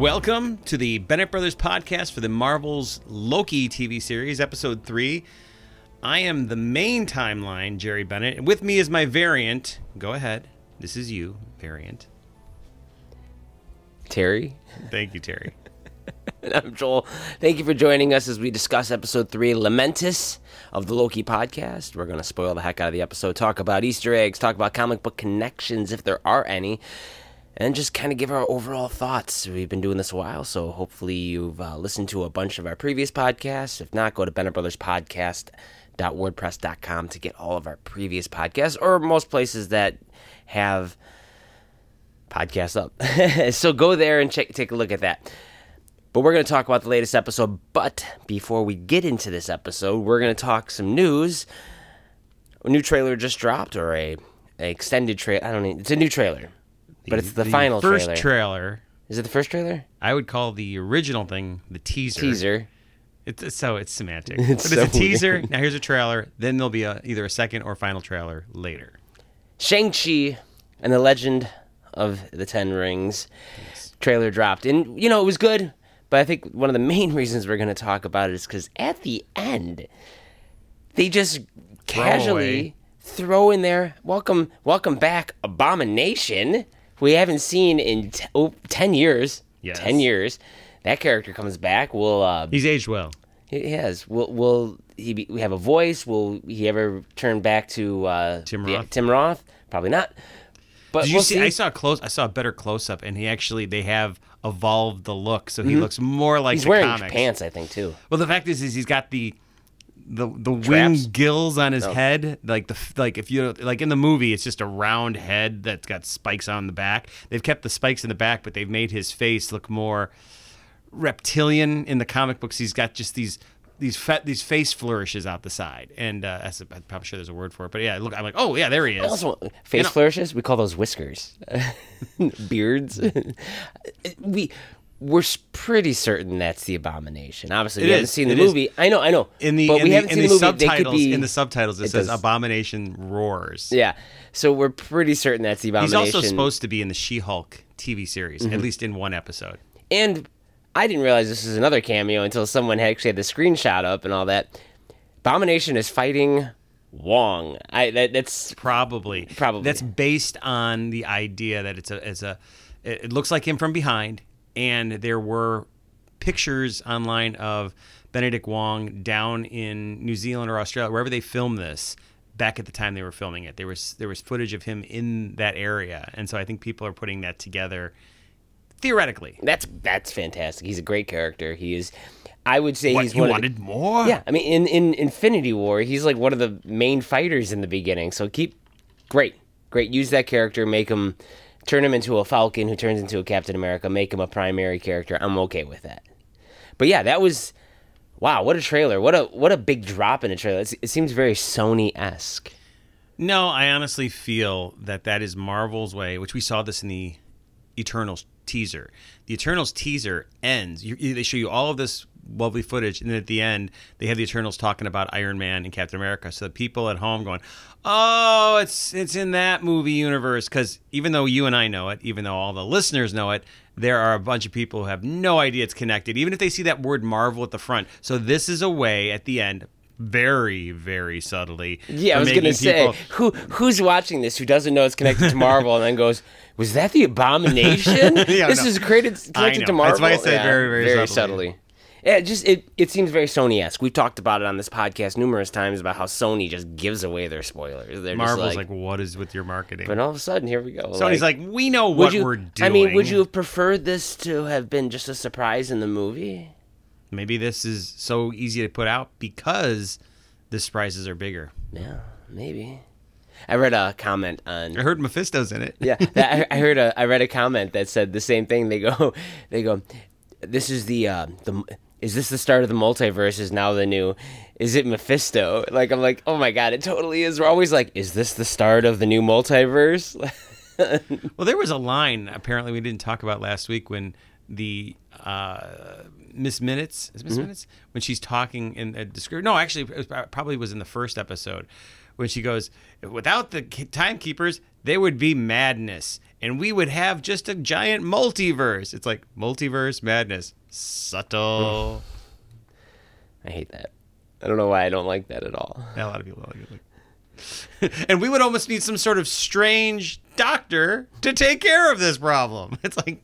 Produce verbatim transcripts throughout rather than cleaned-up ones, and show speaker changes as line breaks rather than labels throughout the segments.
Welcome to the Bennett Brothers podcast for the Marvel's Loki T V series, episode three. I am the main timeline, Jerry Bennett, and with me is my variant. Go ahead. This is you, variant.
Terry.
Thank you, Terry.
And I'm Joel. Thank you for joining us as we discuss episode three, Lamentis of the Loki podcast. We're going to spoil the heck out of the episode, talk about Easter eggs, talk about comic book connections, if there are any, and just kind of give our overall thoughts. We've been doing this a while, so hopefully you've uh, listened to a bunch of our previous podcasts. If not, go to bennett brothers podcast dot wordpress dot com to get all of our previous podcasts, or most places that have podcasts up. So go there and check, take a look at that. But we're going to talk about the latest episode. But before we get into this episode, we're going to talk some news. A new trailer just dropped, or a, a extended trailer. I don't know. It's a new trailer. But it's the,
the
final
first
trailer.
trailer.
Is it the first trailer?
I would call the original thing the teaser.
Teaser.
It's, it's so it's semantic.
It's
but
so
it's a teaser.
weird.
Now here's a trailer. Then there'll be a, either a second or final trailer later.
Shang-Chi and the Legend of the Ten Rings
Yes.
trailer dropped. And, you know, it was good. But I think one of the main reasons we're going to talk about it is because at the end, they just casually throw in there, welcome, welcome back, Abomination. We haven't seen in t- oh, ten years.
Yes.
ten years. That character comes back. We'll, uh,
He's aged well.
he has. Will will he be, we have a voice? Will he ever turn back to uh,
Tim
yeah,
Roth?
Tim Roth? Probably not. But
Did you
we'll
see,
see.
I saw a close. I saw a better close up, and he actually they have evolved the look, so he looks more like
He's
the
wearing
comics.
pants, I think, too.
Well, the fact is, is he's got the the the wing
Traps?
gills on his
Oh.
head, like the like if you like in the movie, it's just a round head that's got spikes on the back. They've kept the spikes in the back, but they've made his face look more reptilian. In the comic books, he's got just these these fat, these face flourishes out the side, and uh, that's a, I'm probably sure there's a word for it, but yeah, look, I'm like, oh yeah, there he is.
Also, face
You know-
flourishes, we call those whiskers. Beards. we, we're s- pretty certain that's the Abomination. Obviously,
It
we haven't
is,
seen the
it is.
movie. I know, I know.
In the
but
in
we
the,
haven't
in
seen
the,
the movie. They could
subtitles
be,
in the subtitles it,
it
says
does.
Abomination roars.
Yeah. So we're pretty certain that's the
He's
Abomination.
also supposed to be in the She-Hulk T V series,
Mm-hmm.
at least in one episode.
And I didn't realize this was another cameo until someone had actually had the screenshot up and all that. Abomination is fighting Wong. I that, that's
Probably.
Probably.
That's based on the idea that it's a it's a it it looks like him from behind, and there were pictures online of Benedict Wong down in New Zealand or Australia, wherever they filmed this. Back at the time they were filming it, there was there was footage of him in that area, and so I think people are putting that together theoretically.
that's that's fantastic. He's a great character. He is. I would say
What,
he's
you
one
wanted
of the,
more?
Yeah, I mean, in, in Infinity War, he's like one of the main fighters in the beginning. So keep, great, great. Use that character, make him, turn him into a Falcon who turns into a Captain America, make him a primary character. I'm okay with that. But yeah, that was, wow, what a trailer. What a what a big drop in a trailer. It's, it seems very Sony-esque.
No, I honestly feel that that is Marvel's way, which we saw this in the Eternals teaser. The Eternals teaser ends. You, they show you all of this lovely footage, and then at the end, they have the Eternals talking about Iron Man and Captain America. So the people at home going, "Oh, it's it's in that movie universe." Because even though you and I know it, even though all the listeners know it, there are a bunch of people who have no idea it's connected, even if they see that word Marvel at the front. So this is a way at the end, very, very subtly.
Yeah, I
of
was going to
making
say,
people-
who who's watching this who doesn't know it's connected to Marvel and then goes, was that the Abomination?
Yeah,
this
no.
is created, connected
know.
to Marvel?
That's why I said
Yeah,
very, very subtly.
subtly. Yeah, it just it, it seems very Sony-esque. We've talked about it on this podcast numerous times about how Sony just gives away their spoilers. They're
Marvel's
just
like, what is with your marketing?
but all of a sudden, here we go.
Sony's like, we know
would
what
you,
we're doing.
I mean, would you have preferred this to have been just a surprise in the movie?
Maybe this is so easy to put out because the surprises are bigger.
Yeah, maybe. I read a comment on
I heard Mephisto's in it.
yeah, that, I I heard a, I read a comment that said the same thing. They go, they go, this is the, uh, the, is this the start of the multiverse? Is now the new, is it Mephisto? Like, I'm like, oh my God, it totally is. We're always like, is this the start of the new multiverse?
Well, there was a line apparently we didn't talk about last week when the uh, Miss Minutes, is Miss
Mm-hmm.
Minutes, when she's talking in a description. No, actually, it was, probably was in the first episode when she goes, without the timekeepers, there would be madness. And we would have just a giant multiverse. It's like, multiverse madness. Subtle.
I hate that. I don't know why I don't like that at all.
Yeah, a lot of people don't like it. And we would almost need some sort of strange doctor to take care of this problem. It's like...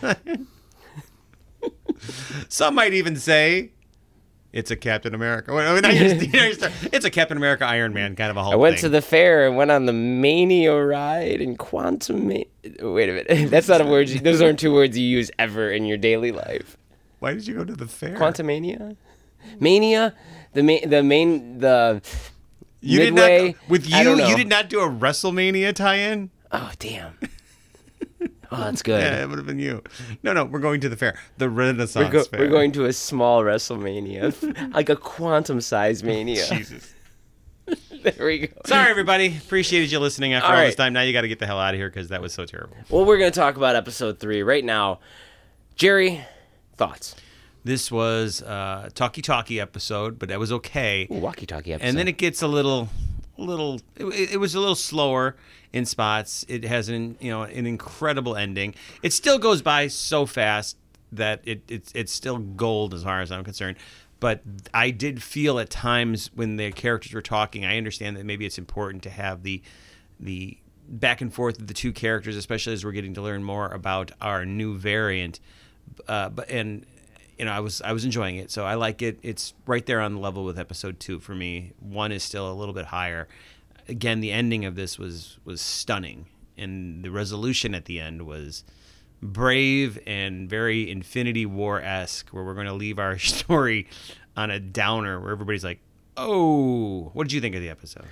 Some might even say... It's a Captain America. I mean, it's a Captain America Iron Man kind of a whole thing.
I went thing. to the fair and went on the Mania ride and Quantum... Ma- Wait a minute. That's not a word. You, those aren't two words you use ever in your daily life.
Why did you go to the fair?
Quantum Mania? Mania? The main... The main... The...
You
Midway,
did not... With you, you did not do a WrestleMania tie-in?
Oh, damn. Oh, that's good.
Yeah, it would have been you. No, no, we're going to the fair. The Renaissance
we're go-
Fair.
We're going to a small WrestleMania. Like a quantum-sized Mania.
Jesus.
There we go.
Sorry, everybody. Appreciated you listening after all,
all right.
this time. Now you got to get the hell out of here because that was so terrible.
Well, we're going to talk about episode three right now. Jerry, thoughts?
This was a talkie-talkie episode, but that was okay.
Ooh, walkie-talkie episode.
And then it gets a little... little it, it was a little slower in spots. It has an you know an incredible ending. It still goes by so fast that it it's it's still gold as far as I'm concerned. But I did feel at times when the characters were talking, I understand that maybe it's important to have the the back and forth of the two characters, especially as we're getting to learn more about our new variant. Uh, but and you know, I was I was enjoying it, so I like it. It's right there on the level with episode two for me. One is still a little bit higher. Again, the ending of this was was stunning, and the resolution at the end was brave and very Infinity War-esque, where we're going to leave our story on a downer, where everybody's like, "Oh, what did you think of the episode?"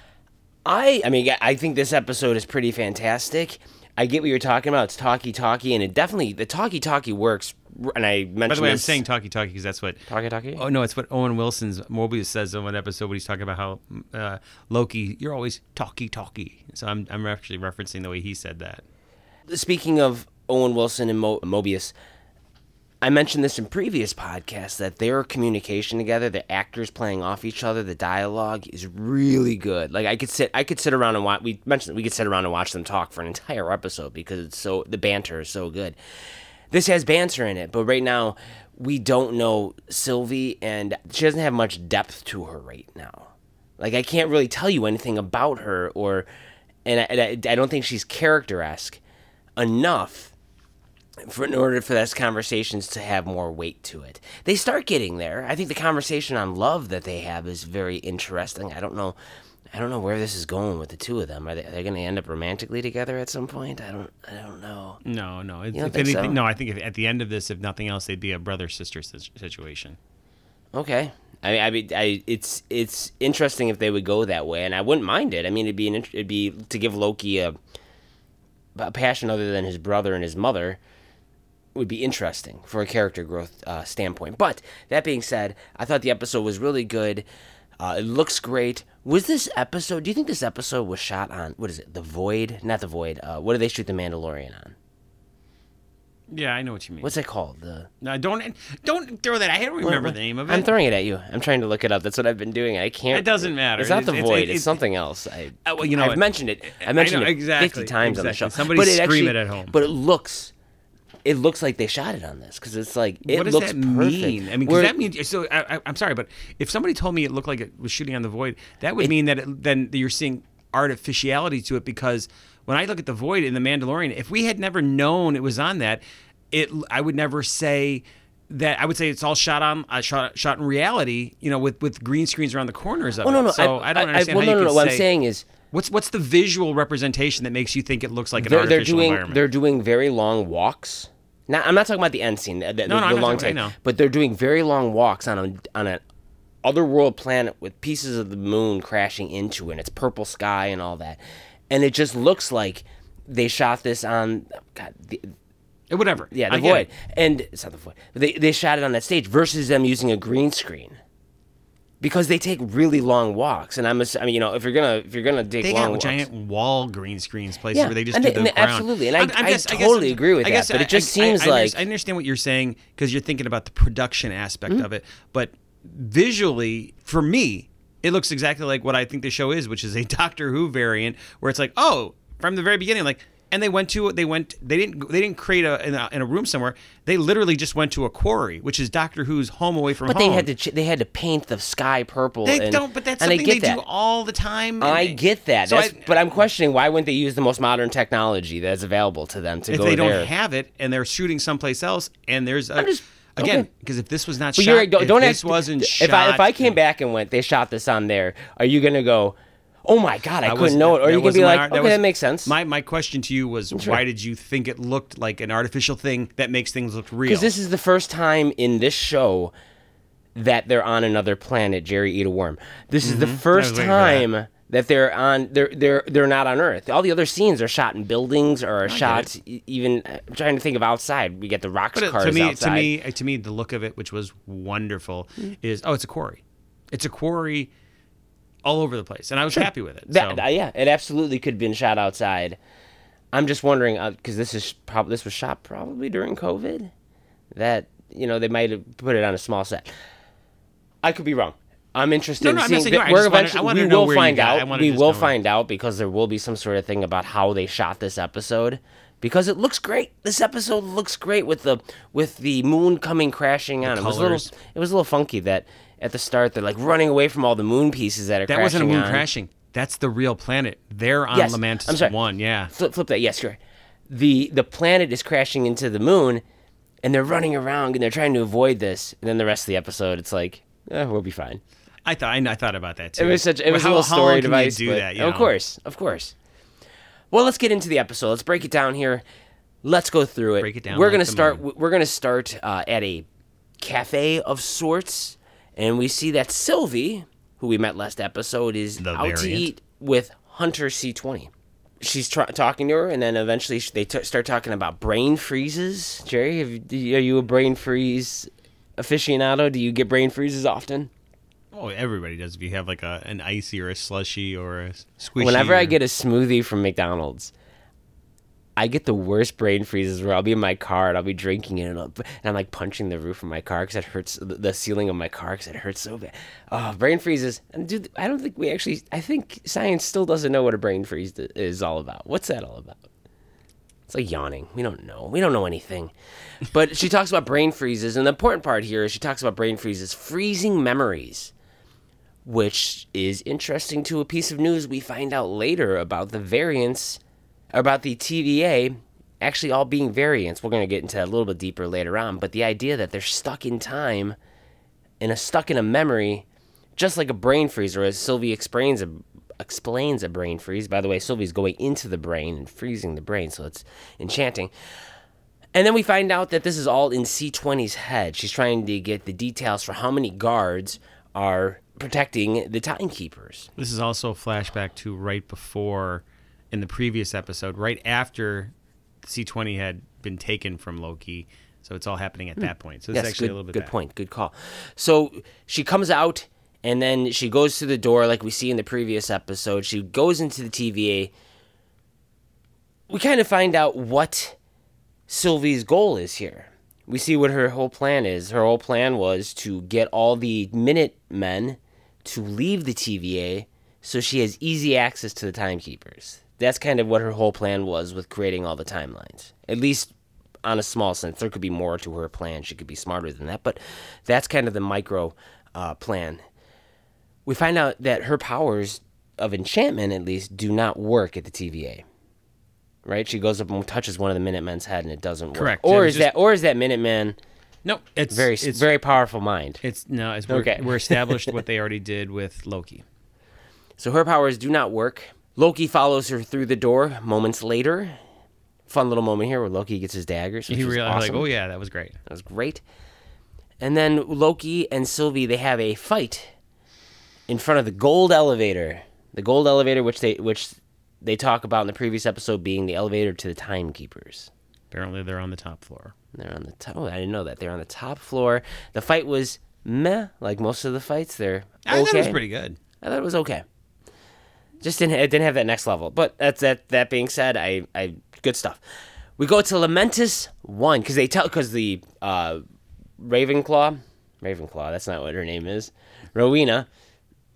I I mean, I think this episode is pretty fantastic. I get what you're talking about. It's talkie-talkie, and it definitely the talkie-talkie works. And I mentioned.
By the way,
this.
I'm saying talkie-talkie because that's what
talkie-talkie.
Oh no, it's what Owen Wilson's Mobius says in one episode when he's talking about how uh, Loki, you're always talkie-talkie. So I'm I'm actually referencing the way he said that.
Speaking of Owen Wilson and Mo- Mobius, I mentioned this in previous podcasts that their communication together, the actors playing off each other, the dialogue is really good. Like I could sit, I could sit around and watch. We mentioned we could sit around and watch them talk for an entire episode because it's so the banter is so good. This has banter in it, but right now we don't know Sylvie, and she doesn't have much depth to her right now. Like I can't really tell you anything about her, or and I, and I, I don't think she's character-esque enough for in order for those conversations to have more weight to it. They start getting there. I think the conversation on love that they have is very interesting. I don't know. I don't know where this is going with the two of them. Are they, are they going to end up romantically together at some point? I don't. I don't know.
No, no. If,
You don't
if
think
anything,
so?
no. I think if, at the end of this, if nothing else, they'd be a brother-sister si- situation.
Okay. I mean, I mean, I it's it's interesting if they would go that way, and I wouldn't mind it. I mean, it'd be an, int- it'd be to give Loki a, a passion other than his brother and his mother. Would be interesting for a character growth uh, standpoint. But that being said, I thought the episode was really good. Uh, it looks great. Was this episode? Do you think this episode was shot on what is it? The Void? Not the Void. Uh, what do they shoot the Mandalorian on?
Yeah, I know what you mean.
What's that called? The
No, don't don't throw that. I don't remember the name of it.
I'm throwing it at you. I'm trying to look it up. That's what I've been doing. I can't.
It doesn't matter.
It's not the
It's-
Void.
it's-
It's,
it's-
something else. I,
Uh, well, you know
I've
what?
mentioned it. I
I
mentioned
know,
it
exactly,
fifty times on the show.
exactly. Somebody
but it
scream
actually,
it at home.
But it looks. It looks like they shot it on this because it's like it
what does
looks
that
perfect.
mean? I mean, 'cause
Where-
that means so. I, I, I'm sorry, but if somebody told me it looked like it was shooting on the Void, that would mean that it, then you're seeing artificiality to it. Because when I look at the Void in the Mandalorian, if we had never known it was on that, it I would never say that. I would say it's all shot on uh, shot shot in reality. You know, with, with green screens around the corners of
Oh no
it.
no!
So I, don't understand
well,
how
no,
you
no,
could
no. What
say.
I'm saying is
What's what's the visual representation that makes you think it looks like an
they're, they're
artificial
doing
environment?
they're doing very long walks. Now, I'm not talking about the end scene, the, the,
No, no,
the
I'm not
long
talking- I
take,
know.
but they're doing very long walks on a on an otherworld planet with pieces of the moon crashing into it. And it's purple sky and all that, and it just looks like they shot this on God, the,
Eh, Whatever.
yeah, the
I get
Void,
it.
and it's not the Void. They they shot it on that stage versus them using a green screen. Because they take really long walks, and I'm, ass- I mean, you know, if you're gonna if you're gonna take
They
long
got
walks,
giant wall green screens places
Yeah,
where they just
and
do
they-
the
and they-
ground.
absolutely, and I-
I'm- I'm
I
guess- guess
totally
I'm-
agree with
I
that,
guess
but it
I-
just
I-
seems
I, I,
like-
I understand what you're saying because you're thinking about the production aspect
Mm-hmm.
of it, but visually, for me, it looks exactly like what I think the show is, which is a Doctor Who variant, where it's like, oh, from the very beginning, like, and they went to, they went, they didn't, they didn't create a in, a in a room somewhere. They literally just went to a quarry, which is Doctor Who's home away from
but
home.
they had to, ch- they had to paint the sky purple.
They
and,
don't, but that's
and I
something
get
they
that.
do all the time.
I
And-
get that.
So
That's,
I-
but I'm questioning why wouldn't they use the most modern technology that's available to them to
if
go
they
there?
don't have it and they're shooting someplace else, and there's a,
just-
again,
okay.
because if this was not
But
shot,
you're right, don't,
if
don't
this
act,
wasn't
if
shot,
I if I came back and went, they shot this on there. Are you gonna go? Oh my God, I
That
couldn't
was-
know it. Or
that
you can
wasn't
be
my
like,
art-
okay,
was-
that makes sense.
My my question to you was, why did you think it looked like an artificial thing that makes things look real?
Because this is the first time in this show that they're on another planet. Jerry, eat a worm. This is the first
Mm-hmm. I was waiting for
time that they're on. They're they're they're not on Earth. All the other scenes are shot in buildings or are
get
shot e- even. I'm trying to think of outside. We get the rocks
But it-
cars
to me,
outside.
to me, uh, to me, the look of it, which was wonderful, is oh, it's a quarry. It's a quarry all over the place, and I was happy with it.
That,
so.
uh, yeah, it absolutely could have been shot outside. I'm just wondering because this is probably this was shot probably during COVID. That you know they might have put it on a small set. I could be wrong. I'm interested
No,
in
no, I'm
seeing.
not saying you are. I
We're
just wanted-
eventually
I wanted
we
to know
will
where you
find
got- I
out.
wanted
We
to just
will
know.
find out because there will be some sort of thing about how they shot this episode. Because it looks great. This episode looks great with the with the moon coming crashing on. It was a little.
colors.
It was a little funky that at the start they're like running away from all the moon pieces that are
That
crashing
wasn't a moon
on.
crashing. That's the real planet. They're on
Yes,
Lamentis
I'm sorry.
one. Yeah.
Flip, flip that. Yes, sure. The the planet is crashing into the moon, and they're running around and they're trying to avoid this. And then the rest of the episode, it's like, eh, we'll be fine.
I thought I, I thought about that too.
It was such. It was
how,
a little
how
story
long can
device.
You do
but-
that, you
of
know?
course, of course. Well, let's get into the episode. Let's break it down here. Let's go through it.
Break it down
We're
like
gonna
the
start.
moon.
We're gonna start uh, at a cafe of sorts, and we see that Sylvie, who we met last episode, is
The
out to
variant.
eat with Hunter C twenty. She's tr- talking to her, and then eventually sh- they t- start talking about brain freezes. Jerry, have, you- do you- are you a brain freeze aficionado? Do you get brain freezes often?
Oh, everybody does. If you have like a an icy or a slushy or a squishy.
Whenever I
or-
get a smoothie from McDonald's, I get the worst brain freezes where I'll be in my car and I'll be drinking it and, I'll, and I'm like punching the roof of my car because it hurts, the ceiling of my car because it hurts so bad. Oh, brain freezes. And dude, I don't think we actually, I think science still doesn't know what a brain freeze is all about. What's that all about? It's like yawning. We don't know. We don't know anything. But she talks about brain freezes. And the important part here is she talks about brain freezes, freezing memories, which is interesting to a piece of news we find out later about the variants, about the T V A actually all being variants. We're going to get into that a little bit deeper later on. But the idea that they're stuck in time and a stuck in a memory, just like a brain freeze, or as Sylvie explains a, explains a brain freeze. By the way, Sylvie's going into the brain and freezing the brain, so it's enchanting. And then we find out that this is all in C twenty's head. She's trying to get the details for how many guards are protecting the timekeepers.
This is also a flashback to right before, in the previous episode, right after C twenty had been taken from Loki. So it's all happening at that point. So it's
Yes,
actually
good,
a little bit
good
back.
point. Good call. So she comes out and then she goes through the door like we see in the previous episode. She goes into the T V A. We kind of find out what Sylvie's goal is here. We see what her whole plan is. Her whole plan was to get all the Minutemen to leave the T V A so she has easy access to the timekeepers. That's kind of what her whole plan was with creating all the timelines. At least on a small sense. There could be more to her plan. She could be smarter than that. But that's kind of the micro uh, plan. We find out that her powers of enchantment, at least, do not work at the T V A. Right? She goes up and touches one of the Minutemen's head and it doesn't work.
Correct.
Or
It
is
was just-
that or is that Minuteman
No, it's
very
it's
very powerful mind?
It's no, it's we're,
Okay.
we're established what they already did with Loki.
So her powers do not work. Loki follows her through the door moments later. Fun little moment here where Loki gets his daggers. Which
He
is
realized,
awesome.
like, oh yeah, that was great.
That was great. And then Loki and Sylvie, they have a fight in front of the gold elevator. The gold elevator, which they which they talk about in the previous episode being the elevator to the timekeepers.
Apparently, they're on the top floor.
They're on the top. Oh, I didn't know that. They're on the top floor. The fight was meh, like most of the fights. They're okay.
I thought it was pretty good.
I thought it was okay. Just didn't it didn't have that next level. But that's that. That being said, I I good stuff. We go to Lamentis one because they tell because the uh, Ravenclaw, Ravenclaw. That's not what her name is. Rowena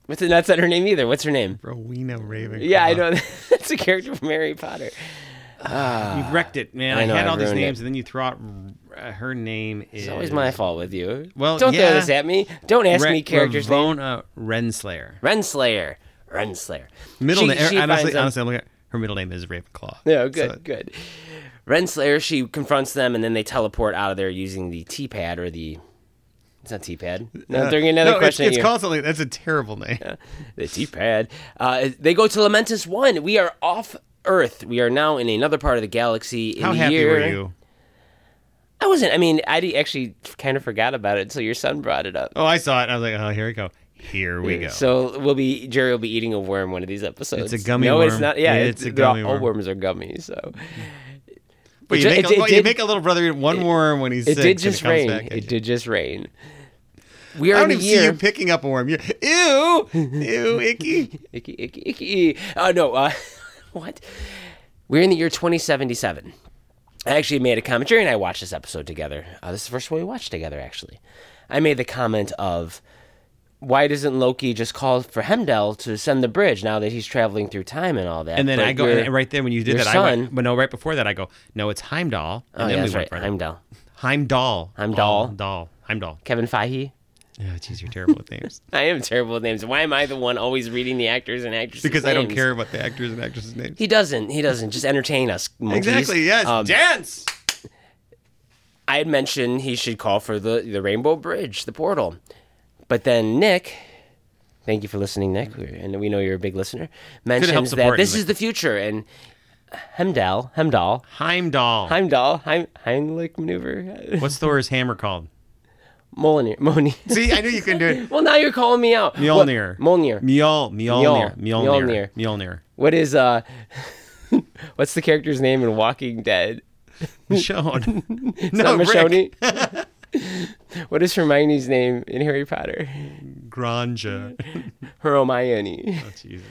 What's that's not her name either. What's her name?
Rowena Ravenclaw.
Yeah, I know. That's a character from Harry Potter.
Uh, You've wrecked it, man. I,
I know,
had
I've
all these
ruined
names,
it.
and then you throw out uh, her name is...
It's always my fault with you.
Well,
Don't
yeah.
throw this at me. Don't ask
Re-
me characters' names.
Ravonna Renslayer.
Renslayer. Renslayer.
Middle
She-
name.
she
Honestly,
finds them-
honestly, I'm looking at, her middle name is Ravenclaw.
Yeah, good,
So-
good. Renslayer, she confronts them, and then they teleport out of there using the T-pad or the... It's not T-pad. No,
Uh,
they're getting another
no,
question
It's,
at
it's
you.
called something. That's a terrible name.
The T-pad. Uh, they go to Lamentus one. We are off Earth. We are now in another part of the galaxy. In
How
the
happy
year...
were you?
I wasn't. I mean, I actually kind of forgot about it until your son brought it up.
Oh, I saw it. And I was like, oh, here we go. Here we go.
So we'll be Jerry will be eating a worm one of these episodes.
It's a gummy
no,
worm.
it's not. Yeah,
Yeah,
it's,
it's a
they're all-
gummy
all
worm.
worms are gummies. So.
But
It
you,
ju-
make
it
a,
did-
well, you
did-
make a little brother eat one worm when he's
It
sick.
did
and
just
comes
rain.
back at
It
you.
did just rain. We are
I
in
don't
the
even see
year.
you picking up a worm. You're, ew, ew, icky.
Icky, icky, icky. Oh no. Uh, what? We're in the year twenty seventy-seven. I actually made a comment. Jerry and I watched this episode together. Uh, this is the first one we watched together. Actually, I made the comment of, why doesn't Loki just call for Heimdall to send the bridge now that he's traveling through time and all that?
And then
But
I go,
your-
and right there when you did
your
that, I
son-
went, but no, right before that, I go, no, it's Heimdall. And
Oh,
then
yeah,
we
that's
went
right.
for it.
Heimdall.
Heimdall.
Heimdall.
Oh, Dahl. Heimdall.
Kevin Feige.
Oh, jeez, you're terrible with names.
I am terrible with names. Why am I the one always reading the actors and actresses'
Because I don't
names?
care about the actors and actresses' names.
He doesn't. He doesn't. Just entertain us. Monkeys.
Exactly, yes.
Um,
Dance!
I had mentioned he should call for the, the Rainbow Bridge, the portal. But then Nick, thank you for listening, Nick, and we know you're a big listener, mentions that
supporting
this
Nick.
is the future. And Heimdall, Heimdall,
Heimdall.
Heimdall, Heim, Heimlich maneuver.
What's Thor's hammer called?
Mjolnir. Mjolnir.
See, I knew you couldn't do it.
Well, now you're calling me out.
Mjolnir.
What? Mjolnir.
Mjol, Mjolnir.
Mjol-
Mjolnir. Mjolnir.
What is, uh, what's the character's name in Walking Dead?
Michonne.
It's
no,
not
Rick.
Michonne. What is Hermione's name in Harry Potter?
Granja.
Hermione.
Oh, Jesus.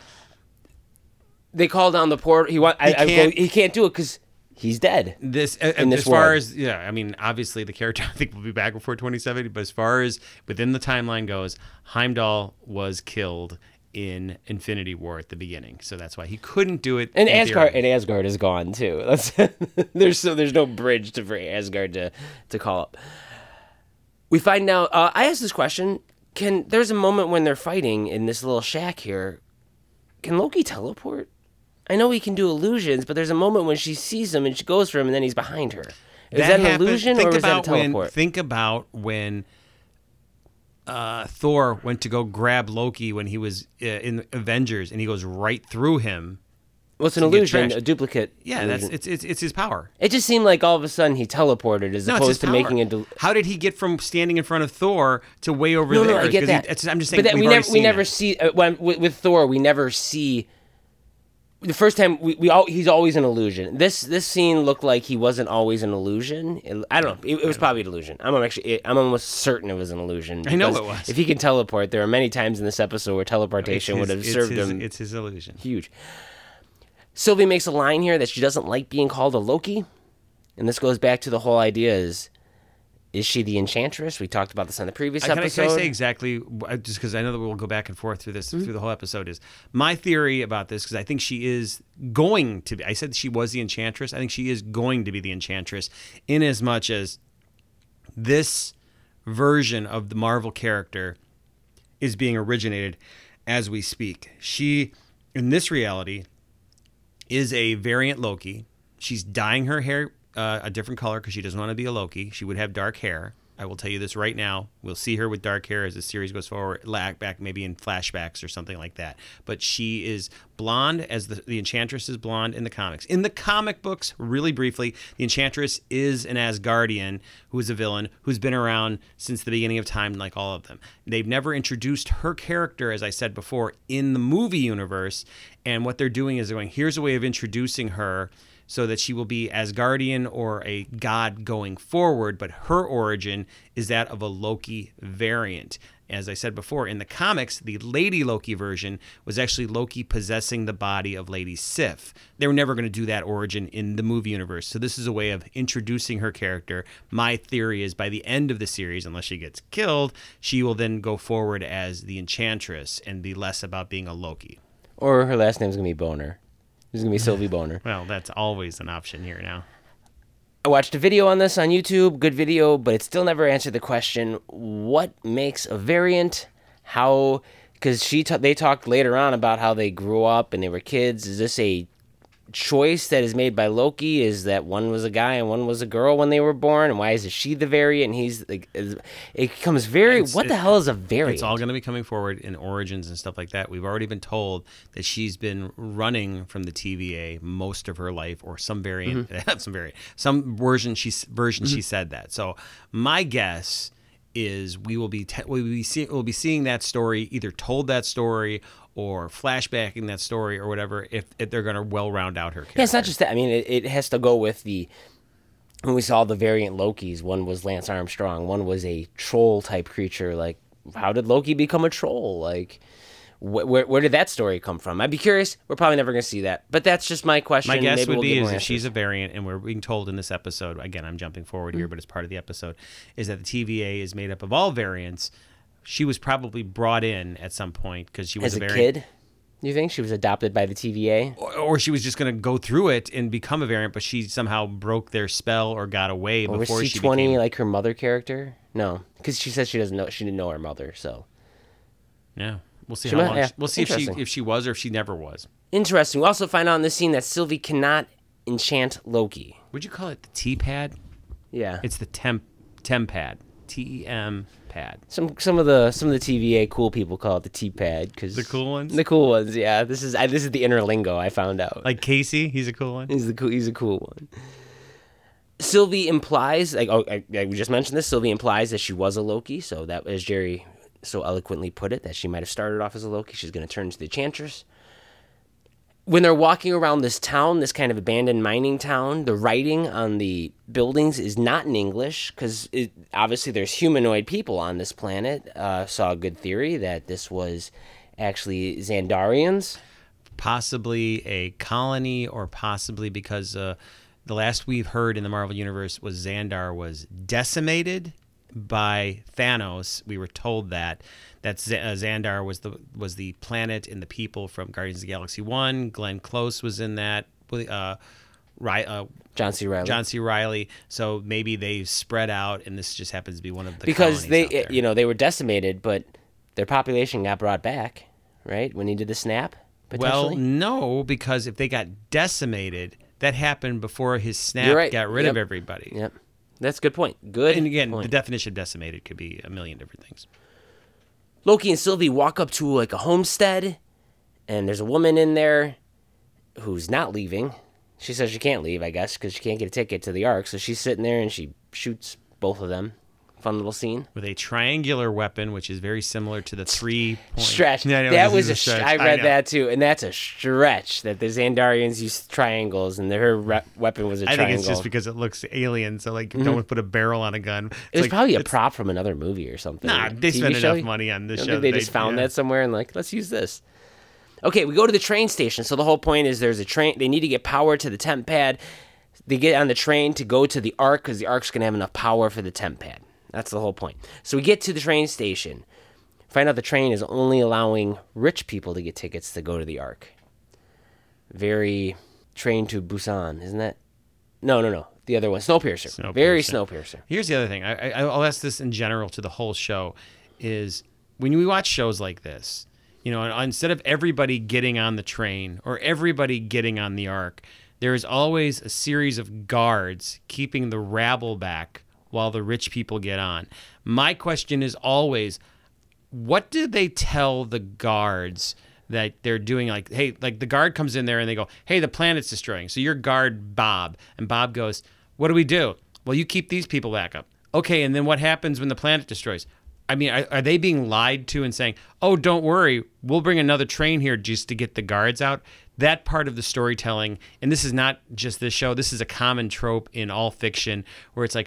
They call down the port. He want. I,
He
I go,
can't-
he can't do it because he's dead.
This, uh,
In this
as far
world.
as, yeah, I mean, obviously the character I think will be back before twenty seventy, but as far as within the timeline goes, Heimdall was killed in Infinity War at the beginning, so that's why he couldn't do it.
And
in
Asgard
theory.
and Asgard is gone too. That's, there's so there's no bridge to for Asgard to to call up. We find out. Uh, I asked this question. Can there's a moment when they're fighting in this little shack here. Can Loki teleport? I know he can do illusions, but there's a moment when she sees him and she goes for him, and then he's behind her. Is that, an
happened-
illusion
think
or is that a
about when-
teleport?
Think about when uh, Thor went to go grab Loki when he was uh, in Avengers, and he goes right through him.
Well, it's an
to get
illusion,
trashed.
a duplicate.
Yeah,
illusion.
that's it's, it's it's his power.
It just seemed like all of a sudden he teleported as
No, it's his
opposed to
power.
making a. Del-
How did he get from standing in front of Thor to way over
no,
there?
no, I get
'Cause he-
that.
it's- I'm just saying.
but that,
we've
we
already
never, we
seen
never
that.
see uh, when with, with Thor. We never see. The first time we, we all he's always an illusion. This this scene looked like he wasn't always an illusion. It- I don't know. It, it was probably an illusion. I'm actually I'm almost certain it was an illusion.
I know
because
it was.
If he can teleport, there are many times in this episode where teleportation
It's
would have
his-
served
it's his,
him
It's his illusion.
huge. Sylvie makes a line here that she doesn't like being called a Loki, and this goes back to the whole idea: is is she the Enchantress? We talked about this on the previous
Uh, Can I,
episode.
can I say exactly, uh, just because I know that we'll go back and forth through this, through the whole episode, is my theory about this, because I think she is going to be, I said she was the Enchantress, I think she is going to be the Enchantress, in as much as this version of the Marvel character is being originated as we speak. She, in this reality, is a variant Loki. She's dyeing her hair uh, a different color because she doesn't want to be a Loki. She would have dark hair. I will tell you this right now. We'll see her with dark hair as the series goes forward, lag back maybe in flashbacks or something like that. But she is blonde, as the, the Enchantress is blonde in the comics. In the comic books, really briefly, the Enchantress is an Asgardian who is a villain who's been around since the beginning of time, like all of them. They've never introduced her character, as I said before, in the movie universe. And what they're doing is they're going, here's a way of introducing her so that she will be Asgardian or a god going forward, but her origin is that of a Loki variant. As I said before, in the comics, the Lady Loki version was actually Loki possessing the body of Lady Sif. They were never going to do that origin in the movie universe. So this is a way of introducing her character. My theory is by the end of the series, unless she gets killed, she will then go forward as the Enchantress and be less about being a Loki.
Or her last name's going to be Boner. It's going to be Sylvie Boner.
Well, that's always an option here now.
I watched a video on this on YouTube, good video, but it still never answered the question, what makes a variant? How, because she t- they talked later on about how they grew up and they were kids. Is this a choice that is made by Loki? Is that one was a guy and one was a girl when they were born? And why is she the variant? And he's like, it becomes very,
It's-
what the
it-
hell is a variant?
It's all going to be coming forward in origins and stuff like that. We've already been told that she's been running from the T V A most of her life, or some variant,
Mm-hmm.
some variant, some version. She version she said that. So my guess is we will be te- we will be see- we'll be seeing that story, either told that story or flashbacking that story or whatever. If, if they're going to well round out her character.
Yeah, it's not just that. I mean, it, it has to go with the, when we saw the variant Lokis, one was Lance Armstrong, one was a troll type creature. Like, how did Loki become a troll? Like, wh- where where did that story come from? I'd be curious. We're probably never going to see that. But that's just my question.
My guess
Maybe
would
we'll
be
get
is
more
if she's
answers.
a variant, and we're being told in this episode, again, I'm jumping forward here, but it's part of the episode, is that the T V A is made up of all variants. She was probably brought in at some point because she was
As a
a variant.
kid, you think? She was adopted by the T V A?
Or, or she was just going to go through it and become a variant, but she somehow broke their spell or got away
Or was
before
C
she
twenty
became...
like her mother character? No, because she says she doesn't know. She didn't know her mother. So
Yeah, we'll see
She
how
might-
long.
yeah,
she- we'll see if she
interesting.
if she was or if she never was.
interesting. We also find out in this scene that Sylvie cannot enchant Loki.
Would you call it the T pad?
Yeah,
It's the temp tem pad. T E M pad.
Some some of the some of the T V A cool people call it the T pad because
The cool ones?
The cool ones, yeah. This is I, this is the inner lingo I found out.
Like Casey, he's a cool one.
he's the cool he's a cool one. Sylvie implies, like oh, I, I we just mentioned this. Sylvie implies that she was a Loki, so that as Jerry so eloquently put it, that she might have started off as a Loki. She's going to turn into the Enchantress. When they're walking around this town, this kind of abandoned mining town, the writing on the buildings is not in English because obviously there's humanoid people on this planet. Uh, saw a good theory that this was actually Xandarians.
Possibly a colony, or possibly because uh, the last we've heard in the Marvel Universe was Xandar was decimated by Thanos. We were told that that Z- uh, Xandar was the was the planet and the people from Guardians of the Galaxy one. Glenn Close was in that. Uh, Ry- uh,
John C. Reilly.
John C. Reilly. So maybe they've spread out, and this just happens to be one of the
because
colonies
they
out there.
you know they were decimated, but their population got brought back, right? When he did the snap.
Well,
Potentially?
no, because if they got decimated, that happened before his snap
You're right.
got rid
Yep.
of everybody.
Yep, that's a good point. Good.
And again,
point.
the definition of decimated could be a million different things.
Loki and Sylvie walk up to like a homestead, and there's a woman in there who's not leaving. She says she can't leave, I guess, because she can't get a ticket to the Ark. So she's sitting there and she shoots both of them. Fun little scene.
With a triangular weapon, which is very similar to the three point...
Stretch.
Yeah, I know,
that
this
was
is
a.
stretch.
I read
know.
that too, and that's a stretch. That the Xandarians use triangles, and her re- weapon was a
I
triangle.
think it's just because it looks alien, so like no one put a barrel on a gun. It's
it was
like,
probably a
it's-
prop from another movie or something.
Nah,
A
they
T V
spent
show?
enough money on this
You
show.
don't think
that
they just found
yeah.
that somewhere and like, let's use this. Okay, we go to the train station. So the whole point is there's a train. They need to get power to the temp pad. They get on the train to go to the Ark because the Ark's going to have enough power for the temp pad. That's the whole point. So we get to the train station. Find out the train is only allowing rich people to get tickets to go to the Ark. Very Train to Busan, isn't that? No, no, no. The other one, Snowpiercer.
Snowpiercer.
Very Snowpiercer.
Here's the other thing. I, I, I'll ask this in general to the whole show: is when we watch shows like this, you know, instead of everybody getting on the train or everybody getting on the Ark, there is always a series of guards keeping the rabble back while the rich people get on. My question is always, what do they tell the guards that they're doing? Like, hey, like the guard comes in there and they go, hey, the planet's destroying. So you're guard Bob. And Bob goes, what do we do? Well, you keep these people back up. Okay, and then what happens when the planet destroys? I mean, are, are they being lied to and saying, oh, don't worry, we'll bring another train here just to get the guards out? That part of the storytelling, and this is not just this show, this is a common trope in all fiction where it's like,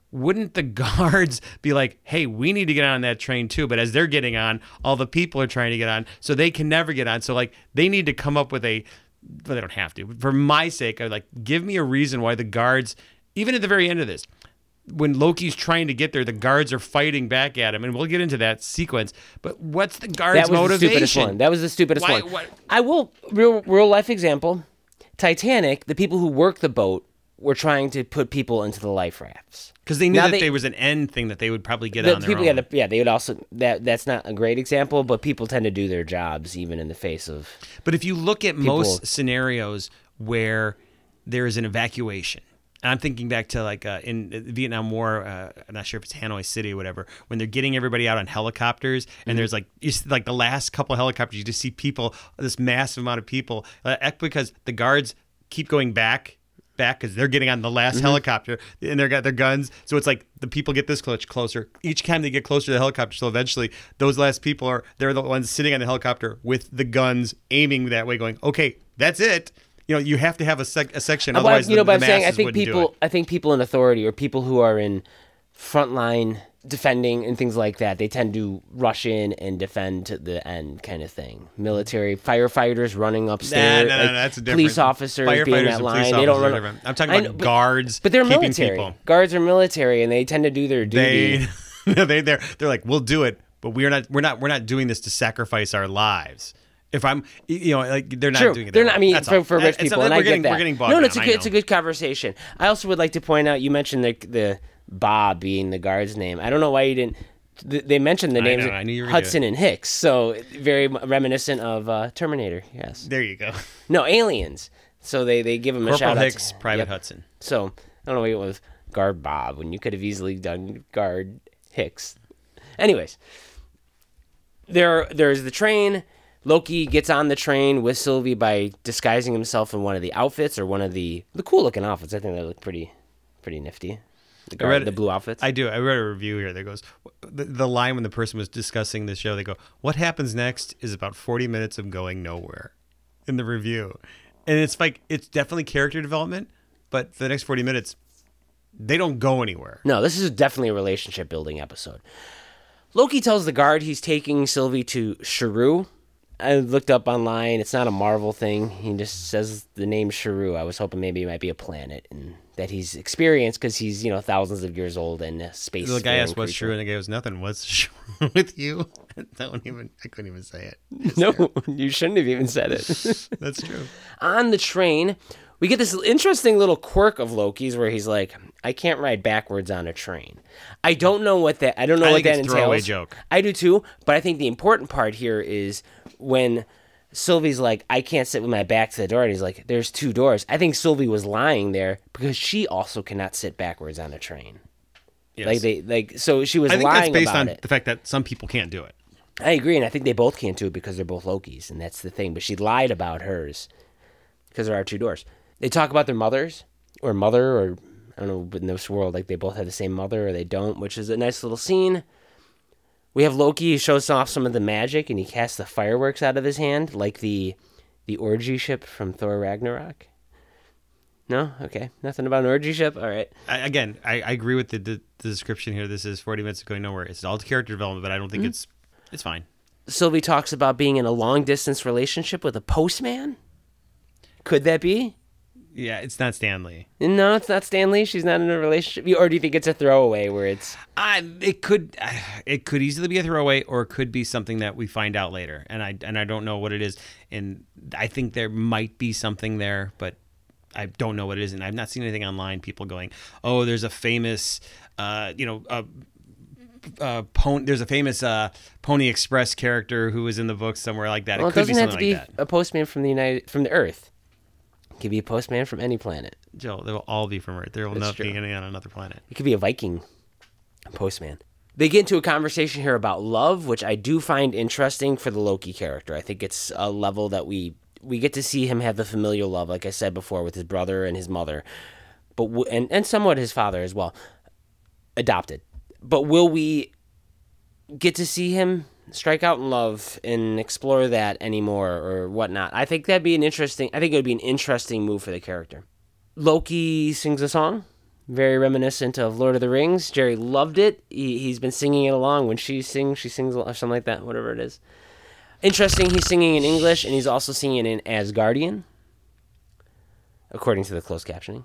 wouldn't the guards be like, hey, we need to get on that train too? But as they're getting on, all the people are trying to get on, so they can never get on. So like they need to come up with a, well, they don't have to. For my sake, I like give me a reason why the guards, even at the very end of this, when Loki's trying to get there, the guards are fighting back at him, and we'll get into that sequence. But what's the guards'
that was
motivation?
The stupidest one. That was the stupidest
Why,
one.
what?
I will real real life example. Titanic. The people who work the boat were trying to put people into the life rafts
Because they knew
Now
that
they-
there was an end thing that they would probably get
the
on their
people
own.
gotta- yeah, they would also that that's not a great example, but people tend to do their jobs even in the face of.
But if you look at most scenarios where there is an evacuation, and I'm thinking back to like uh, in the Vietnam War, uh, I'm not sure if it's Hanoi City or whatever, when they're getting everybody out on helicopters, and
Mm-hmm.
there's like you see, like the last couple of helicopters, you just see people, this massive amount of people, uh, because the guards keep going back. back because they're getting on the last
Mm-hmm.
helicopter and they've got their guns, so it's like the people get this close closer each time they get closer to the helicopter, so eventually those last people are they're the ones sitting on the helicopter with the guns aiming that way, going, okay, that's it. You know, you have to have a, sec- a section,
Uh,
otherwise
well, you know,
the,
but
the
I'm saying I
masses
think
wouldn't do
people,
it.
I think people in authority or people who are in frontline defending and things like that, they tend to rush in and defend to the end, kind of thing. Military firefighters running upstairs,
Nah, no, no,
like,
no, that's a different.
police officers being
Firefighters
that
and
line.
police
They don't
officers
run.
are different. I'm talking
I
about
know, but-
guards,
but they're
keeping
military.
people.
Guards are military, and they tend to do their duty.
They, no, they, they're they're like, we'll do it, but we're not, we're not, we're not doing this to sacrifice our lives. If I'm, you know, like they're not
True.
doing it.
They're
that
not. I
way.
mean,
That's
for,
all.
for rich
It's
people,
not-
and
we're
I
getting,
get that.
We're getting bogged
no, no, it's
down,
a
I
good, it's a
know.
good conversation. I also would like to point out. You mentioned the the Bob being the guard's name. I don't know why you didn't. th- They mentioned the
I
names
know,
of
I knew you were gonna do
Hudson and Hicks, so very reminiscent of uh, Terminator. Yes.
There you go.
No, Aliens. So they, they give him a
Corporal
shout
Hicks,
out.
Private
Yep.
Hudson.
So I don't know why it was Guard Bob when you could have easily done Guard Hicks. Anyways, there there's the train. Loki gets on the train with Sylvie by disguising himself in one of the outfits or one of the the cool looking outfits. I think they look pretty pretty nifty. The, guard,
read-
the blue outfits.
I do. I read a review here that goes, the, the line when the person was discussing the show, they go, what happens next is about forty minutes of going nowhere in the review. And it's like, it's definitely character development, but for the next forty minutes, they don't go anywhere.
No, this is definitely a relationship building episode. Loki tells the guard he's taking Sylvie to Sharu. I looked up online. It's not a Marvel thing. He just says the name Sharu. I was hoping maybe it might be a planet and that he's experienced because he's, you know, thousands of years old and a space.
The guy asked what's true, and the guy goes, nothing. What's true with you? That one even, I couldn't even say it. It's
No,
terrible.
you shouldn't have even said it.
That's true.
On the train, we get this interesting little quirk of Loki's where he's like, I can't ride backwards on a train. I don't know what that, I don't know
I
what
think
that
it's a throwaway
entails.
joke.
I do too, but I think the important part here is when Sylvie's like, I can't sit with my back to the door. And he's like, there's two doors. I think Sylvie was lying there because she also cannot sit backwards on a train.
Yes.
Like they, like, so she was
I think that's
lying
based
about
on
it.
the fact that some people can't do it.
I agree, and I think they both can't do it because they're both Lokis, and that's the thing. But she lied about hers because there are two doors. They talk about their mothers, or mother, or I don't know, but in this world, like they both have the same mother, or they don't, which is a nice little scene. We have Loki, he shows off some of the magic, and he casts the fireworks out of his hand, like the the orgy ship from Thor Ragnarok. No? Okay. Nothing about an orgy ship? All right.
I, again, I, I agree with the, the, the description here. This is forty minutes of going nowhere. It's all character development, but I don't think
Mm-hmm.
it's it's fine.
Sylvie talks about being in a long-distance relationship with a postman. Could that be?
Yeah, it's not Stanley.
No, it's not Stanley. She's not in a relationship. Or do you think it's a throwaway where it's...
I it could it could easily be a throwaway, or it could be something that we find out later, and I and I don't know what it is. And I think there might be something there, but I don't know what it is, and I've not seen anything online. People going, "Oh, there's a famous, uh, you know, uh, uh, pon- there's a famous uh, Pony Express character who was in the book somewhere like that."
Well,
it
it
could be
doesn't have to
something
be
like that.
a postman from the United from the Earth. It could be a postman from any planet.
Joe, they will all be from Earth. There will
That's
not
true.
be any on another planet.
It could be a Viking postman. They get into a conversation here about love, which I do find interesting for the Loki character. I think it's a level that we we get to see him have the familial love, like I said before, with his brother and his mother, but w- and and somewhat his father as well, adopted. But will we get to see him strike out in love and explore that anymore or whatnot? I think that'd be an interesting. I think it would be an interesting move for the character. Loki sings a song. Very reminiscent of Lord of the Rings. Jerry loved it. He, he's been singing it along. When she sings, she sings or something like that, whatever it is. Interesting, he's singing in English, and he's also singing in Asgardian, according to the closed captioning.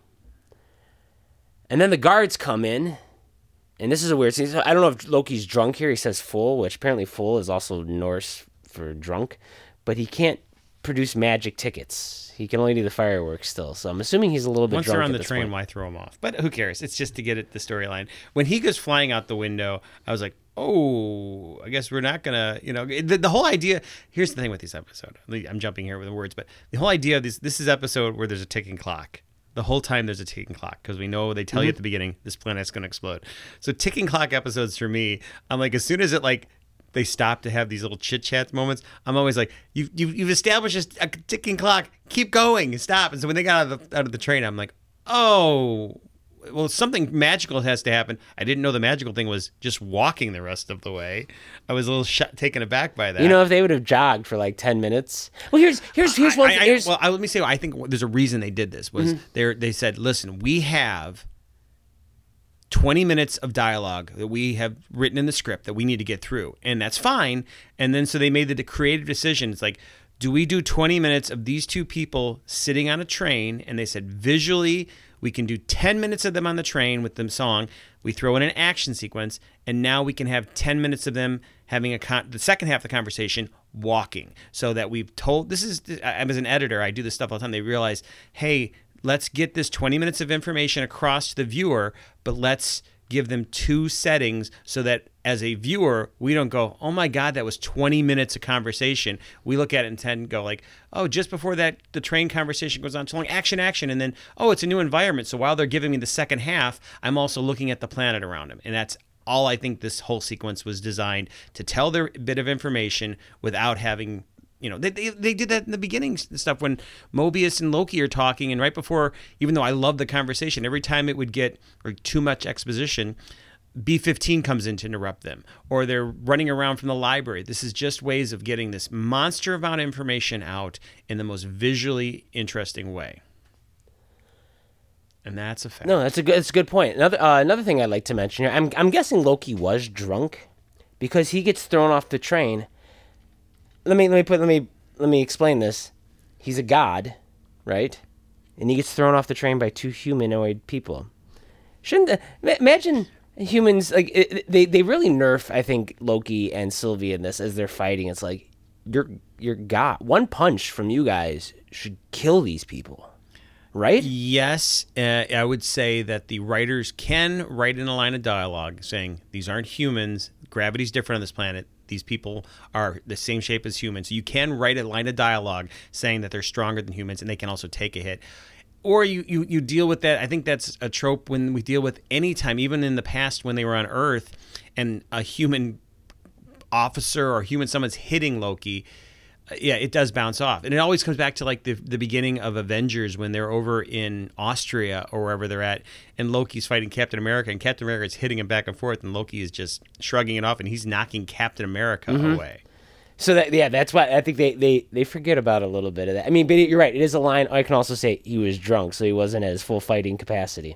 And then the guards come in, and this is a weird scene. So I don't know if Loki's drunk here. He says full, which apparently full is also Norse for drunk, but he can't produce magic tickets. He can only do the fireworks still. So I'm assuming he's a little bit
Once
drunk
they're on
at
the
this
train,
point.
why throw him off? But who cares? It's just to get at the storyline. When he goes flying out the window, I was like, oh, I guess we're not going to, you know, the, the whole idea. Here's the thing with this episode. I'm jumping here with the words, but the whole idea of this, this is episode where there's a ticking clock. The whole time there's a ticking clock because we know they tell mm-hmm. you at the beginning this planet's going to explode. So ticking clock episodes for me, I'm like, as soon as it like, they stop to have these little chit chat moments, I'm always like, you, you, you've established a ticking clock. Keep going. Stop. And so when they got out of the, out of the train, I'm like, oh, well, something magical has to happen. I didn't know the magical thing was just walking the rest of the way. I was a little sh- taken aback by that.
You know, if they would have jogged for like ten minutes. Well, here's here's here's one.
I, I,
here's...
Well, I, let me say, I think there's a reason they did this. Was mm-hmm. they they said, listen, we have twenty minutes of dialogue that we have written in the script that we need to get through, and that's fine. And then so they made the creative decision. It's like, do we do twenty minutes of these two people sitting on a train? And they said visually we can do ten minutes of them on the train with them song. We throw in an action sequence, and now we can have ten minutes of them having a con- the second half of the conversation walking. So that we've told, this is, as an editor, I do this stuff all the time. They realize, hey, let's get this twenty minutes of information across to the viewer, but let's give them two settings so that as a viewer, we don't go, oh my God, that was twenty minutes of conversation. We look at it and tend to go like, oh, just before that, the train conversation goes on too long, action, action. And then, oh, it's a new environment. So while they're giving me the second half, I'm also looking at the planet around them. And that's all I think this whole sequence was designed to tell their bit of information without having, you know, they, they they did that in the beginning stuff when Mobius and Loki are talking, and right before, even though I love the conversation, every time it would get or too much exposition, B fifteen comes in to interrupt them, or they're running around from the library. This is just ways of getting this monster amount of information out in the most visually interesting way. And that's a fact.
No, that's a good, that's a good point. Another uh, another thing I'd like to mention here, I'm I'm guessing Loki was drunk because he gets thrown off the train. Let me let me put let me let me explain this. He's a god, right? And he gets thrown off the train by two humanoid people. Shouldn't uh, imagine humans like it, they they really nerf, I think, Loki and Sylvie in this as they're fighting. It's like you're you're god. One punch from you guys should kill these people. Right?
Yes, uh, I would say that the writers can write in a line of dialogue saying these aren't humans. Gravity's different on this planet. These people are the same shape as humans. So you can write a line of dialogue saying that they're stronger than humans and they can also take a hit. Or you, you, you deal with that. I think that's a trope when we deal with any time, even in the past when they were on Earth and a human officer or human someone's hitting Loki. Yeah, it does bounce off. And it always comes back to like the the beginning of Avengers when they're over in Austria or wherever they're at, and Loki's fighting Captain America, and Captain America is hitting him back and forth, and Loki is just shrugging it off, and he's knocking Captain America mm-hmm. away.
So that yeah, that's why I think they, they, they forget about a little bit of that. I mean, but you're right. It is a line. I can also say he was drunk, so he wasn't at his full fighting capacity.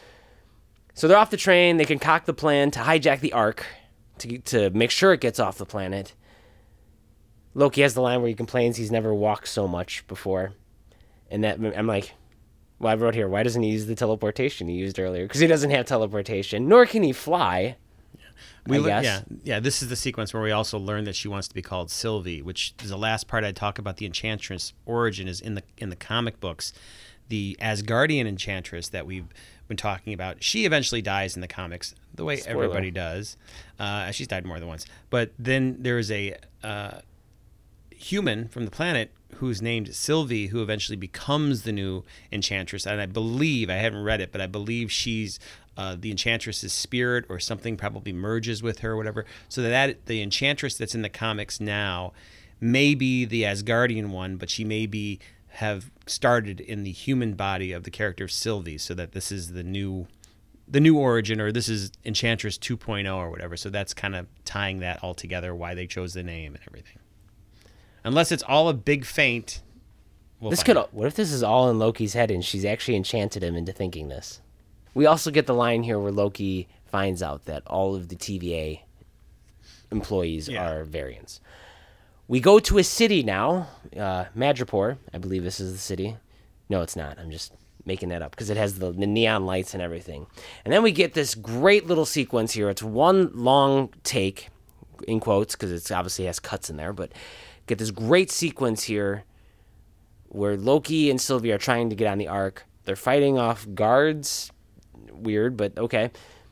So they're off the train. They concoct the plan to hijack the Ark to to make sure it gets off the planet. Loki has the line where he complains he's never walked so much before. And that I'm like, well, I wrote here, why doesn't he use the teleportation he used earlier? Because he doesn't have teleportation, nor can he fly.
Yeah. We
I
le-
guess.
Yeah, yeah. This is the sequence where we also learn that she wants to be called Sylvie, which is the last part I talk about. The Enchantress origin is in the in the comic books. The Asgardian Enchantress that we've been talking about, she eventually dies in the comics, the way
Spoiler.
everybody does. Uh, she's died more than once. But then there is a uh, human from the planet who's named Sylvie, who eventually becomes the new Enchantress. And I believe, I haven't read it, but I believe she's uh, the Enchantress's spirit or something probably merges with her or whatever. So that the Enchantress that's in the comics now may be the Asgardian one, but she may be have started in the human body of the character of Sylvie, so that this is the new the new origin, or this is Enchantress two point oh or whatever. So that's kind of tying that all together, why they chose the name and everything. Unless it's all a big feint. We'll
this could. What if this is all in Loki's head and she's actually enchanted him into thinking this? we also get the line here where Loki finds out that all of the T V A employees
Yeah.
are variants. We go to a city now, uh, Madripoor. I believe this is the city. No, it's not. I'm just making that up because it has the, the neon lights and everything. And then we get this great little sequence here. It's one long take, in quotes, because it obviously has cuts in there, but get this great sequence here where Loki and Sylvie are trying to get on the Ark. They're fighting off guards. Weird, but okay.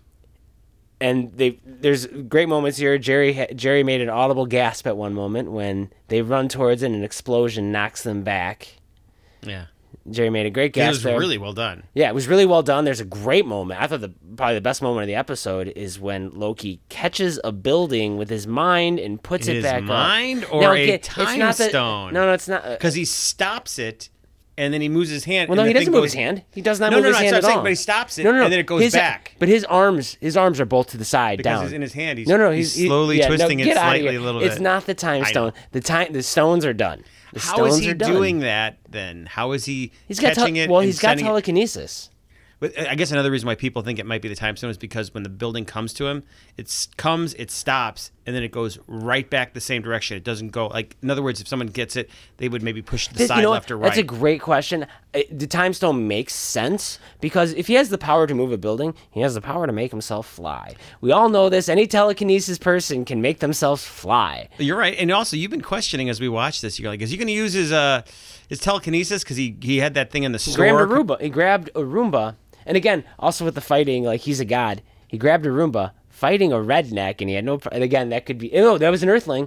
And they there's great moments here. Jerry Jerry made an audible gasp at one moment when they run towards it and an explosion knocks them back.
Yeah.
Jerry made a great
It
gasp
was
there.
really well done.
Yeah, it was really well done. There's a great moment. I thought the probably the best moment of the episode is when Loki catches a building with his mind and puts
His
it back
mind
up.
or
Now,
a
again, it's
time
not that-
stone?
No, no, it's not. uh,
Because he stops it, and then he moves his hand.
Well, no,
and
he
the
doesn't
thing
move
goes-
his hand. He does not
No,
move
no,
his
no,
hand
that's
at
what I'm saying,
all.
but he stops it,
no, no, no.
and then it goes
his,
back.
But his arms, his arms are both to the side,
Because
down.
he's in his hand. He's,
no, no,
he's,
he's, he-
slowly
yeah, no,
twisting
get
it
outta
slightly
here.
a little
It's
bit.
not the time
I
stone.
know.
The time, the stones are done. The
How
stones
is he
are done.
doing that then? How is he
He's got
catching
tel-
it?
well,
and
he's got
sending it-
telekinesis.
But I guess another reason why people think it might be the time stone is because when the building comes to him, it s- comes, it stops, and then it goes right back the same direction. It doesn't go like, in other words, if someone gets it, they would maybe push to the
Th-
side,
you know what?
left or right.
That's a great question. Uh, The time stone makes sense because if he has the power to move a building, he has the power to make himself fly. We all know this. Any telekinesis person can make themselves fly.
You're right, and also you've been questioning as we watch this. You're like, is he going to use his uh his telekinesis because he he had that thing in the
He
store?
grabbed a Roomba. He grabbed a Roomba. And again, also with the fighting, like he's a god. He grabbed a Roomba fighting a redneck, and he had no. pro- And again, that could be. Oh, that was an Earthling.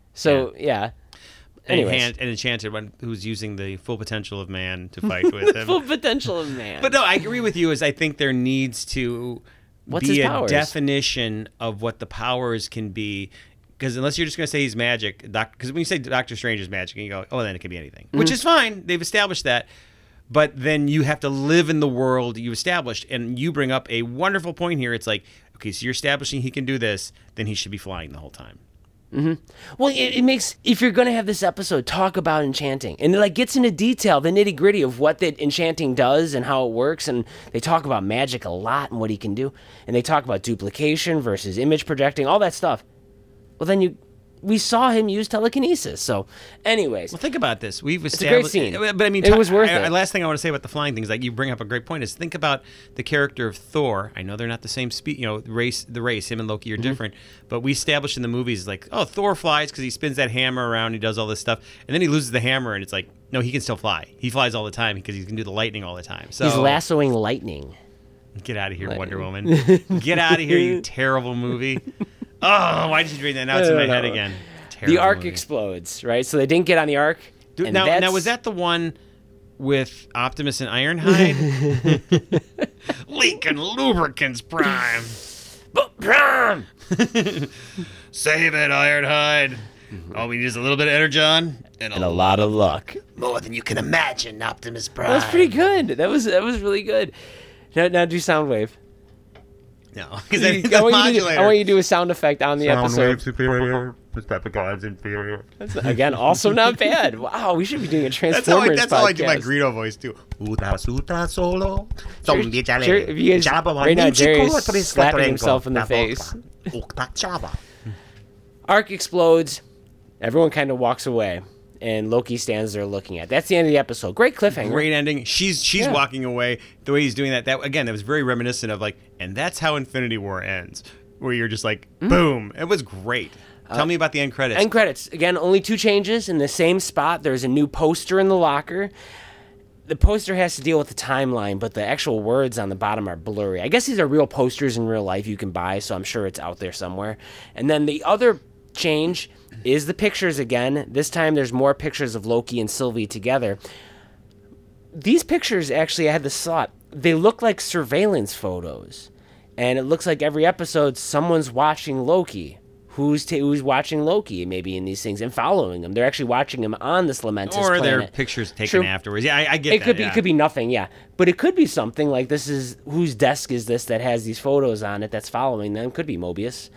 So yeah.
And,
Anyways,
hand, and enchanted one who's using the full potential of man to fight with him.
full potential of man.
But no, I agree with you. Is I think there needs to
What's
be
his
a
powers?
definition of what the powers can be. Because unless you're just going to say he's magic, because when you say Doctor Strange is magic, and you go, oh, then it can be anything,
Mm-hmm.
which is fine. They've established that. But then you have to live in the world you established. And you bring up a wonderful point here. It's like, okay, so you're establishing he can do this, then he should be flying the whole time.
Well, it, it makes if you're gonna have this episode talk about enchanting, and it like gets into detail, the nitty gritty of what that enchanting does and how it works, and they talk about magic a lot and what he can do, and they talk about duplication versus image projecting, all that stuff. Well, then you, we saw him use telekinesis. So, anyways,
Well, think about this. We've
a
established,
great scene.
But I mean,
It
ta-
was worth
I-
it.
Last thing I want to say about the flying thing is like you bring up a great point. Is think about the character of Thor. I know they're not the same speed. You know, the race. The race. Him and Loki
Mm-hmm.
are different. But we established in the movies like, oh, Thor flies because he spins that hammer around. He does all this stuff, and then he loses the hammer, and it's like, no, he can still fly. He flies all the time because he can do the lightning all the time. So
he's lassoing lightning.
get out of here, Wonder Woman. Get out of here, you terrible movie. Oh, why did you bring that? Now it's in my head again.
The
Terrible
ark
movie.
explodes, right? So they didn't get on the ark.
Dude,
and
now,
that's-
now was that the one with Optimus and Ironhide? Leaking lubricants, Prime.
But Bram!
Save it, Ironhide. All we need is a little bit of energon and a,
And a lot of luck.
more than you can imagine, Optimus Prime.
That was pretty good. That was that was really good. Now, now do Soundwave.
No, because
I,
I, the
want you to do,
modulator.
I want you to do a sound effect on the episode.
superior, Percepticons inferior.
That's, again, also not bad. Wow, we should be doing a
that's how, I,
Transformers
that's how I do my
podcast.
Greedo voice too.
Uta sutra solo.
Jerry- Jerry- if you guys- right now, Jerry's slapping himself in the face.
Ukta chava.
Ark explodes. Everyone kind of walks away, and Loki stands there looking at. That's the end of the episode. Great cliffhanger.
Great ending. She's she's
Yeah.
walking away. The way he's doing that, that again, that was very reminiscent of like, and that's how Infinity War ends, where you're just like, boom. It was great. Tell me about the end credits.
End credits. Again, only two changes in the same spot. There's a new poster in the locker. The poster has to deal with the timeline, but the actual words on the bottom are blurry. I guess these are real posters in real life you can buy, so I'm sure it's out there somewhere. And then the other change is the pictures again. This time there's more pictures of Loki and Sylvie together. These pictures actually, I had this thought, they look like surveillance photos. And it looks like every episode someone's watching Loki. Who's ta who's watching Loki maybe in these things and following him? They're actually watching him on this Lamentis
or
planet.
their pictures taken
Sure.
afterwards. Yeah, I, I get
It
that.
could be
yeah.
it could be nothing, yeah. But it could be something like this is whose desk is this that has these photos on it that's following them? Could be Mobius.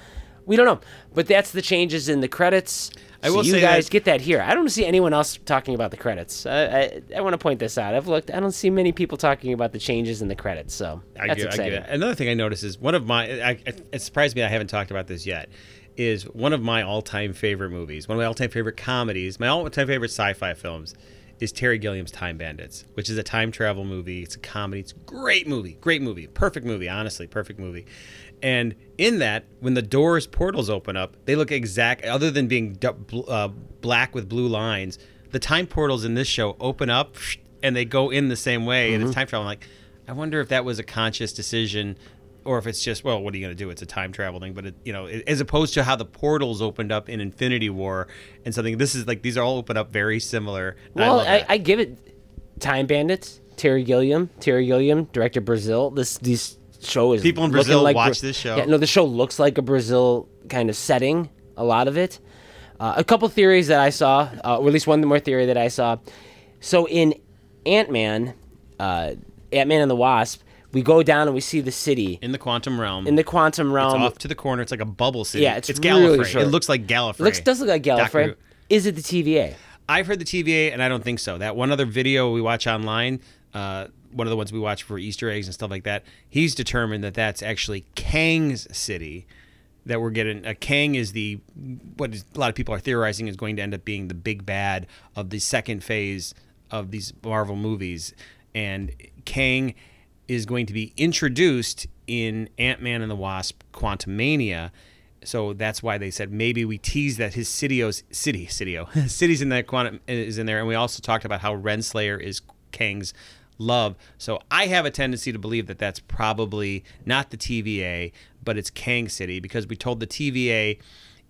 We don't know, but that's the changes in the credits.
I will
so you
say
guys
that-
get that here. I don't see anyone else talking about the credits. I, I, I want to point this out. I've looked. I don't see many people talking about the changes in the credits. So
I
that's
get, I
exciting.
get it. Another thing I noticed is one of my. I, I, it surprised me I haven't talked about this yet. Is one of my all-time favorite movies, one of my all-time favorite comedies, my all-time favorite sci-fi films, is Terry Gilliam's Time Bandits, which is a time travel movie. It's a comedy. It's a great movie. Great movie. Perfect movie. Honestly, perfect movie. And in that, when the doors portals open up, they look exact. Other than being du- uh, black with blue lines, the time portals in this show open up and they go in the same way, and it's time travel. I'm like, I wonder if that was a conscious decision, or if it's just, well, what are you going to do? It's a time travel thing, but it, you know, as opposed to how the portals opened up in Infinity War and something. This is like these are all open up very similar.
Well,
love
I,
that.
I give it Time Bandits. Terry Gilliam. Terry Gilliam, director Brazil. This this show is
People in
looking
Brazil
like
watch
Bra-
this show.
Yeah, no, the show looks like a Brazil kind of setting. A lot of it. Uh, a couple theories that I saw, uh, or at least one more theory that I saw. So in Ant-Man, uh, Ant-Man and the Wasp, we go down and we see the city
in the quantum realm.
in the quantum
it's
realm.
off to the corner. It's like a bubble city.
Yeah, it's
it's
really
Gallifrey.
short.
It looks like Gallifrey.
Looks does look like
Doctor
Gallifrey.
Who.
Is it the T V A?
I've heard the T V A, and I don't think so. That one other video we watch online, uh, one of the ones we watch for Easter eggs and stuff like that, he's determined that that's actually Kang's city. That we're getting. Uh, Kang is the what is, a lot of people are theorizing is going to end up being the big bad of the second phase of these Marvel movies, and Kang is going to be introduced in Ant-Man and the Wasp: Quantumania. So that's why they said maybe we tease that his Citio's city, Citio, city's in that quantum is in there, and we also talked about how Renslayer is Kang's love. So I have a tendency to believe that that's probably not the T V A, but it's Kang City, because we told the T V A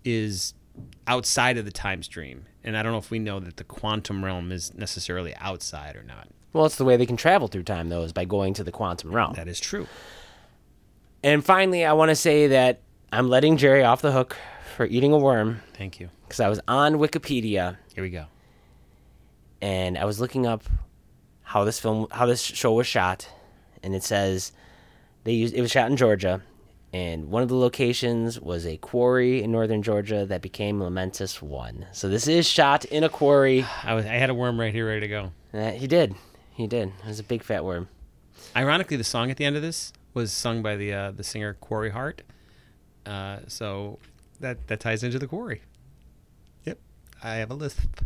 is outside of the time stream, and I don't know if we know that the quantum realm is necessarily outside or not.
Well, it's the way they can travel through time, though, is by going to the quantum realm.
That is true.
And finally, I want to say that I'm letting Jerry off the hook for eating a worm
Thank you.
because I was on Wikipedia
Here we go.
and I was looking up how this film, how this show was shot, and it says they used it was shot in Georgia, and one of the locations was a quarry in northern Georgia that became Lamentus One. So this is shot in a quarry.
I was I had a worm right here ready to go.
Uh, he did, he did. It was a big fat worm.
Ironically, the song at the end of this was sung by the uh, the singer Quarry Hart. Uh, so that that ties into the quarry. Yep, I have a lisp.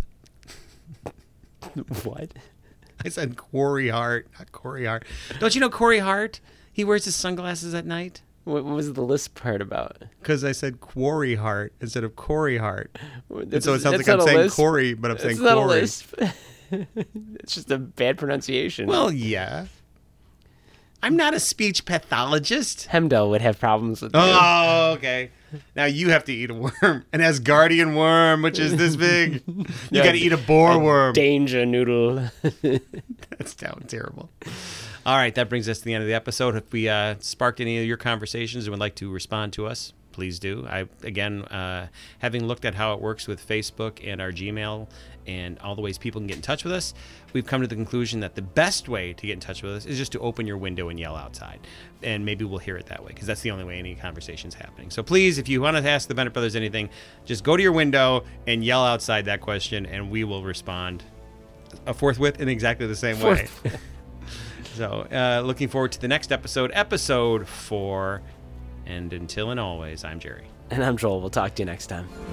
What?
I said Quarry Hart, not Corey Hart. Don't you know Corey Hart? He wears his sunglasses at night.
What was the lisp part about?
Because I said Quarry Hart instead of Corey Hart. And
That's-
so it sounds
that's
like I'm
not a
saying
lisp.
Corey, but I'm saying
It's not a
Corey.
lisp. It's just a bad pronunciation.
Well, yeah. I'm not a speech pathologist.
Hemdo would have problems with it.
Oh, okay. Now you have to eat a worm, an Asgardian worm, which is this big. You
Yeah,
got to eat a boar worm.
Danger noodle.
That's down terrible. All right, that brings us to the end of the episode. If we uh, sparked any of your conversations and would like to respond to us, please do. I again, uh, having looked at how it works with Facebook and our Gmail and all the ways people can get in touch with us, we've come to the conclusion that the best way to get in touch with us is just to open your window and yell outside. And maybe we'll hear it that way, because that's the only way any conversation's happening. So please, if you want to ask the Bennett Brothers anything, just go to your window and yell outside that question, and we will respond uh, forthwith in exactly the same way. So, uh, looking forward to the next episode, episode four. And until and always, I'm Jerry.
And I'm Joel. We'll talk to you next time.